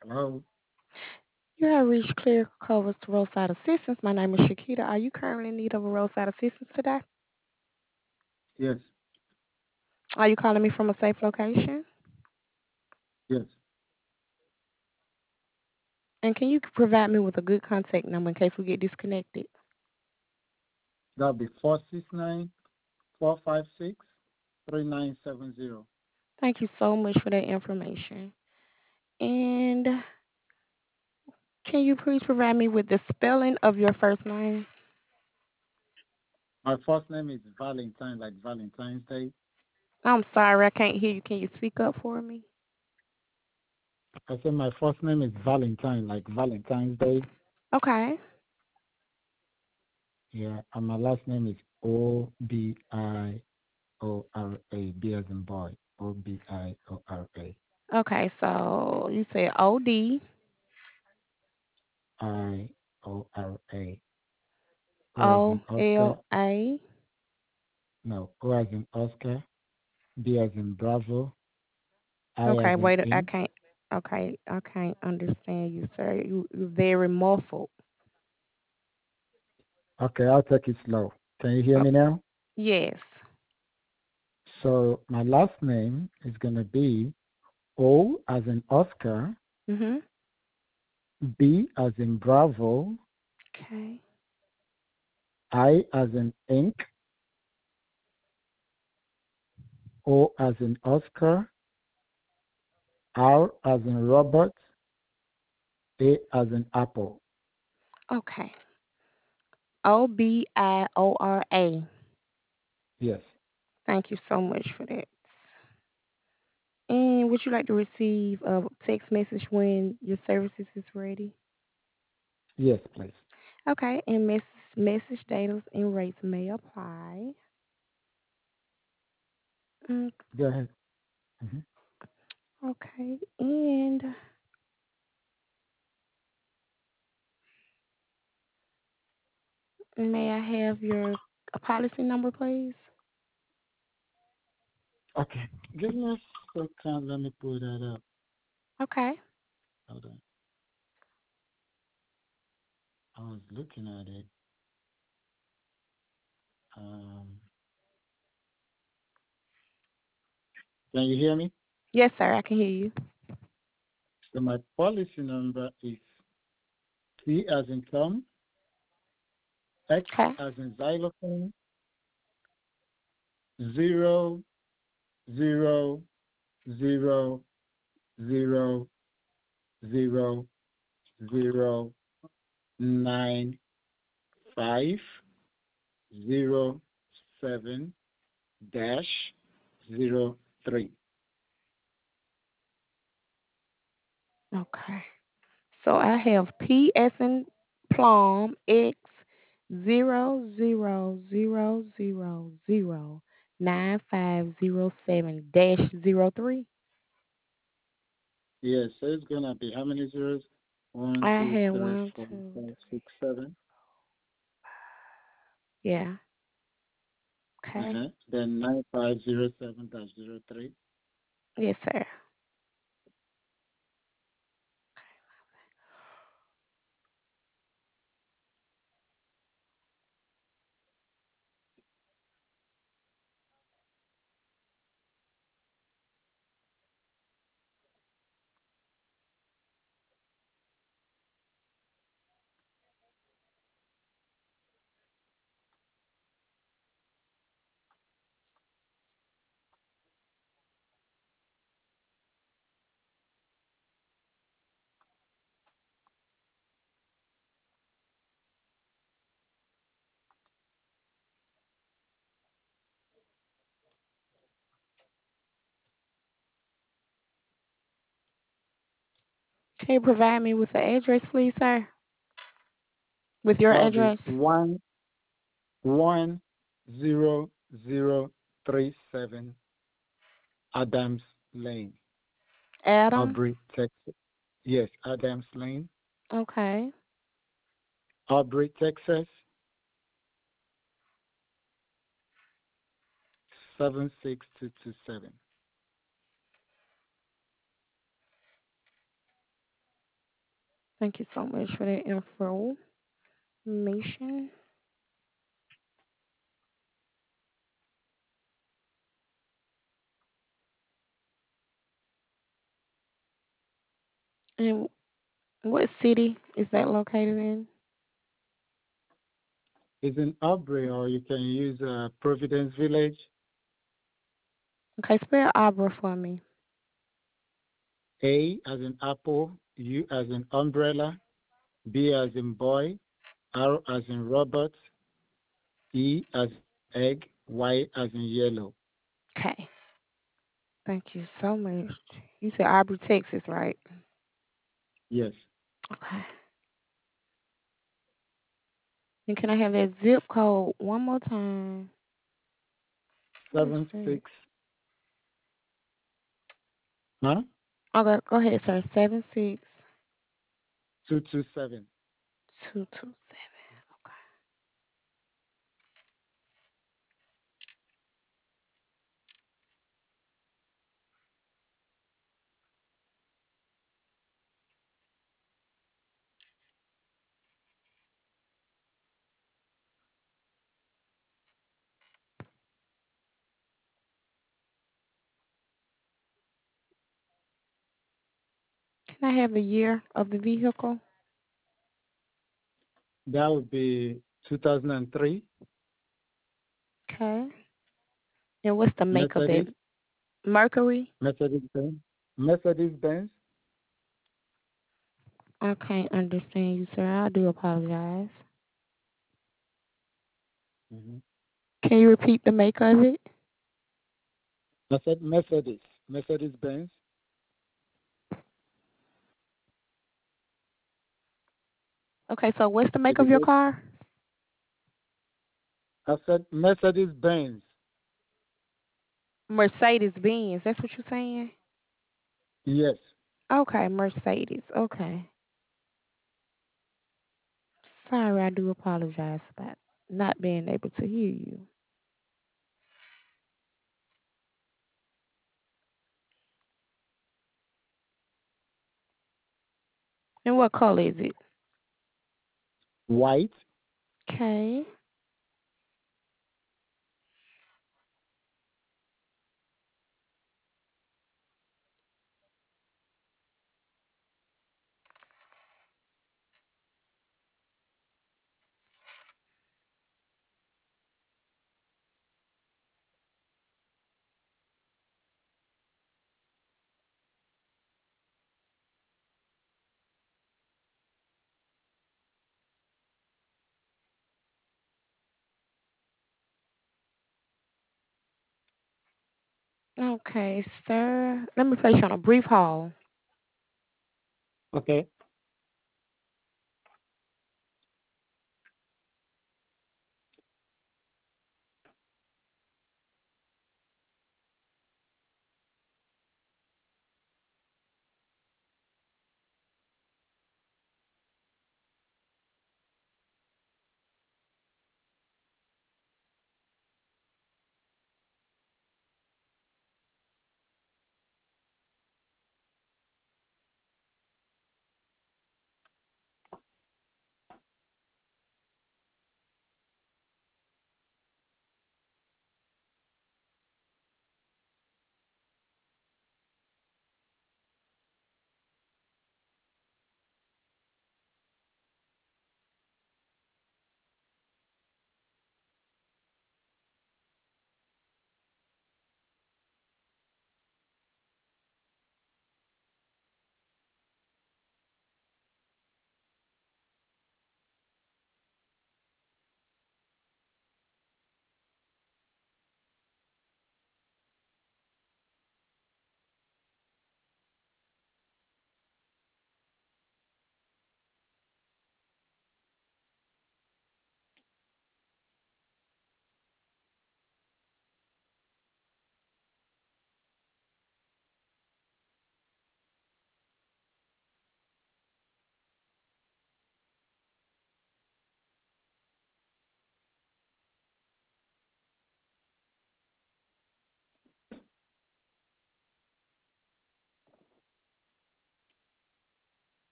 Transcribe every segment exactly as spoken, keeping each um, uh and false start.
Hello. You have reached Clear Covers to Roadside Assistance. My name is Shakita. Are you currently in need of a roadside assistance today? Yes. Are you calling me from a safe location? Yes. And can you provide me with a good contact number in case we get disconnected? That'll be four six nine four five six three nine seven zero. Thank you so much for that information. And can you please provide me with the spelling of your first name? My first name is Valentine, like Valentine's Day. I'm sorry, I can't hear you. Can you speak up for me? I said my first name is Valentine, like Valentine's Day. Okay. Yeah, and my last name is O B I O R A, B as in boy. O B I O R A. Okay, so you said O D I O R A. O as O in Oscar. L A. No, O as in Oscar. B as in Bravo. I as Okay, in wait, I ink. can't. Okay, I can't understand you, sir. You you're very muffled. Okay, I'll take it slow. Can you hear Oh, me now? yes. So my last name is going to be O as in Oscar, Mhm. B as in Bravo, Okay. I as in ink, O as in Oscar, R as in Robert, A as in Apple. Okay. O B I O R A. Yes, Thank you so much for that. And would you like to receive a text message when your services is ready? yes, please. Okay, and message message data and rates may apply. Mm, Go ahead. hmm okay, and may I have your uh, policy number, please? Okay, give me a second. Let me pull that up. Okay. Hold on. I was looking at it. Um, can you hear me? Yes, sir. I can hear you. So my policy number is T as in Tom, X Okay. as in xylophone, zero zero zero zero zero zero nine five zero seven dash zero three. Okay. So I have P as in plum X zero zero zero zero zero nine five zero seven dash zero three. Yes, so it's gonna be how many zeros? One, I two, had three, one, four, two, five, six, seven. yeah. Okay. Uh-huh. Then nine five zero seven dash zero three. Yes, sir. Can you provide me with the address, please, sir? With your That'll be address? one one zero zero three seven Adams Lane, Adam? Aubrey, Texas. Yes, Adams Lane, Okay. Aubrey, Texas, seven six two two seven. Thank you so much for that information. And what city is that located in? It's in Aubrey, or you can use uh, Providence Village. Okay, spell Abra for me. A as in apple, U as in umbrella, B as in boy, R as in Robert, E as egg, Y as in yellow. Okay. Thank you so much. You said Aubrey, Texas, right? Yes. Okay. And can I have that zip code one more time? What is Seven that? six. Huh? Okay, go ahead, sir. Seven six Two two seven. two two seven. Okay. Can I have the year of the vehicle? That would be two thousand three Okay. And what's the make of Mercedes it? Mercury? Mercedes Benz. Mercedes Benz. I can't understand you, sir. I do apologize. Mm-hmm. Can you repeat the make of it? Mercedes Mercedes Benz. Okay, so what's the make Did you of your get? car? I said Mercedes Benz. Mercedes Benz. That's what you're saying? Yes. Okay, Mercedes. Okay. Sorry, I do apologize about not being able to hear you. And what color is it? White. Okay. Okay, sir. Let me place you on a brief hold. Okay.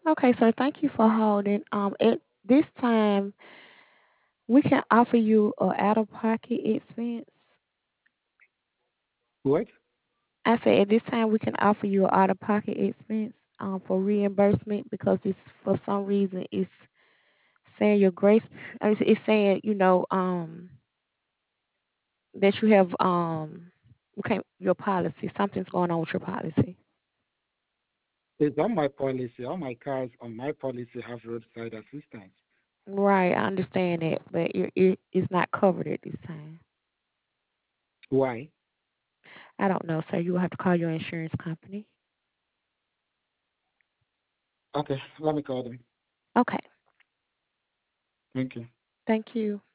Okay, sir. Thank you for holding. Um, at this time, we can offer you a out-of-pocket expense. What? I said at this time we can offer you an out-of-pocket expense um for reimbursement because it's for some reason it's saying your grace. It's it's saying you know um that you have um okay your policy. Something's going on with your policy. It's on my policy. All my cars on my policy have roadside assistance. Right, I understand that, but it, it it's not covered at this time. Why? I don't know, sir. You will have to call your insurance company. Okay, let me call them. Okay, Thank you. thank you.